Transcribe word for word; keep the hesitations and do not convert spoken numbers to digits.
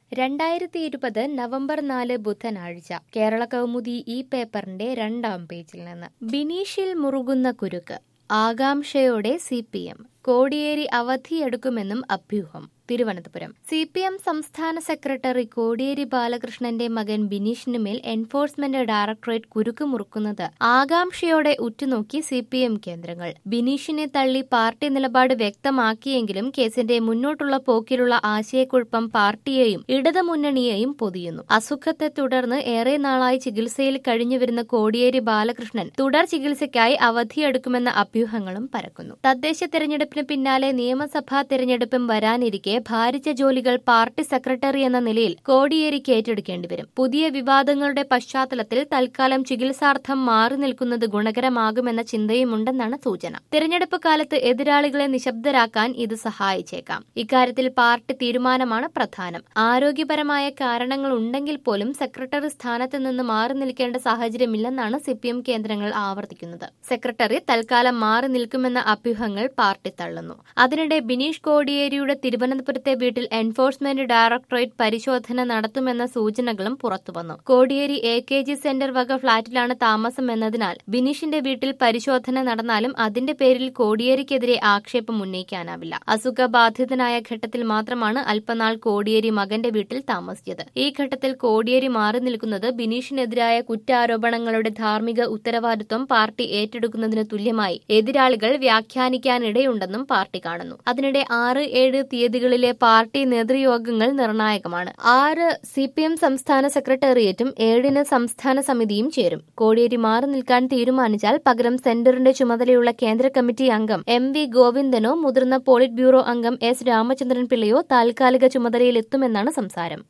രണ്ടായിരത്തി ഇരുപത് നവംബർ നാല് ബുധനാഴ്ച കേരള കൗമുദി ഈ പേപ്പറിന്റെ രണ്ടാം പേജിൽ നിന്ന് ബിനീഷിൽ മുറുകുന്ന കുരുക്ക് ആകാംക്ഷയോടെ സി പി എം കോടിയേരി അവധിയെടുക്കുമെന്നും അഭ്യൂഹം തിരുവനന്തപുരം സി പി എം സംസ്ഥാന സെക്രട്ടറി കോടിയേരി ബാലകൃഷ്ണന്റെ മകൻ ബിനീഷിന് മേൽ എൻഫോഴ്സ്മെന്റ് ഡയറക്ടറേറ്റ് കുരുക്ക് മുറുക്കുന്നത് ആകാംക്ഷയോടെ ഉറ്റുനോക്കി സി പി എം കേന്ദ്രങ്ങൾ. ബിനീഷിനെ തള്ളി പാർട്ടി നിലപാട് വ്യക്തമാക്കിയെങ്കിലും കേസിന്റെ മുന്നോട്ടുള്ള പോക്കിലുള്ള ആശയക്കുഴപ്പം പാർട്ടിയെയും ഇടതുമുന്നണിയെയും പൊതിയുന്നു. അസുഖത്തെ തുടർന്ന് ഏറെ നാളായി ചികിത്സയിൽ കഴിഞ്ഞുവരുന്ന കോടിയേരി ബാലകൃഷ്ണൻ തുടർ ചികിത്സയ്ക്കായി അവധിയെടുക്കുമെന്ന അഭ്യൂഹങ്ങളും പരക്കുന്നു. തദ്ദേശ തെരഞ്ഞെടുപ്പിന് പിന്നാലെ നിയമസഭാ തെരഞ്ഞെടുപ്പും വരാനിരിക്കെ ഭാരിച്ച ജോലികൾ പാർട്ടി സെക്രട്ടറി എന്ന നിലയിൽ കോടിയേരിക്ക് ഏറ്റെടുക്കേണ്ടി വരും. പുതിയ വിവാദങ്ങളുടെ പശ്ചാത്തലത്തിൽ തൽക്കാലം ചികിത്സാർത്ഥം മാറി നിൽക്കുന്നത് ഗുണകരമാകുമെന്ന ചിന്തയുമുണ്ടെന്നാണ് സൂചന. തെരഞ്ഞെടുപ്പ് കാലത്ത് എതിരാളികളെ നിശബ്ദരാക്കാൻ ഇത് സഹായിച്ചേക്കാം. ഇക്കാര്യത്തിൽ പാർട്ടി തീരുമാനമാണ് പ്രധാനം. ആരോഗ്യപരമായ കാരണങ്ങൾ ഉണ്ടെങ്കിൽ പോലും സെക്രട്ടറി സ്ഥാനത്ത് നിന്ന് മാറി നിൽക്കേണ്ട സാഹചര്യമില്ലെന്നാണ് സി പി എം കേന്ദ്രങ്ങൾ ആവർത്തിക്കുന്നത്. സെക്രട്ടറി തൽക്കാലം മാറി നിൽക്കുമെന്ന അഭ്യൂഹങ്ങൾ പാർട്ടി തള്ളുന്നു. അതിനിടെ ബിനീഷ് കോടിയേരിയുടെ തിരുവനന്തപുരത്തെ വീട്ടിൽ എൻഫോഴ്സ്മെന്റ് ഡയറക്ടറേറ്റ് പരിശോധന നടത്തുമെന്ന സൂചനകളും പുറത്തുവന്നു. Kodiyeri A K G centre വക ഫ്ളാറ്റിലാണ് താമസം എന്നതിനാൽ ബിനീഷിന്റെ വീട്ടിൽ പരിശോധന നടന്നാലും അതിന്റെ പേരിൽ കോടിയേരിക്കെതിരെ ആക്ഷേപം ഉന്നയിക്കാനാവില്ല. അസുഖബാധിതനായ ഘട്ടത്തിൽ മാത്രമാണ് അല്പനാൾ കോടിയേരി മകന്റെ വീട്ടിൽ താമസിച്ചത്. ഈ ഘട്ടത്തിൽ കോടിയേരി മാറി നിൽക്കുന്നത് ബിനീഷിനെതിരായ കുറ്റാരോപണങ്ങളുടെ ധാർമ്മിക ഉത്തരവാദിത്വം പാർട്ടി ഏറ്റെടുക്കുന്നതിന് തുല്യമായി എതിരാളികൾ വ്യാഖ്യാനിക്കാനിടയുണ്ടെന്നും പാർട്ടി കാണുന്നു. അതിനിടെ ആറ് ഏഴ് തീയതികളിലെ പാർട്ടി നേതൃയോഗങ്ങൾ നിർണായകമാണ്. ആറ് സി പി എം സംസ്ഥാന സെക്രട്ടേറിയറ്റും ഏഴിന് സംസ്ഥാന സമിതിയും ചേരും. കോടിയേരി മാറി നിൽക്കാൻ തീരുമാനിച്ചാൽ പകരം സെന്ററിന്റെ ചുമതലയുള്ള കേന്ദ്ര കമ്മിറ്റി അംഗം എം വി ഗോവിന്ദനോ മുതിർന്ന പോളിറ്റ് ബ്യൂറോ അംഗം എസ് രാമചന്ദ്രൻ പിള്ളയോ താൽക്കാലിക ചുമതലയിലെത്തുമെന്നാണ് സംസാരം.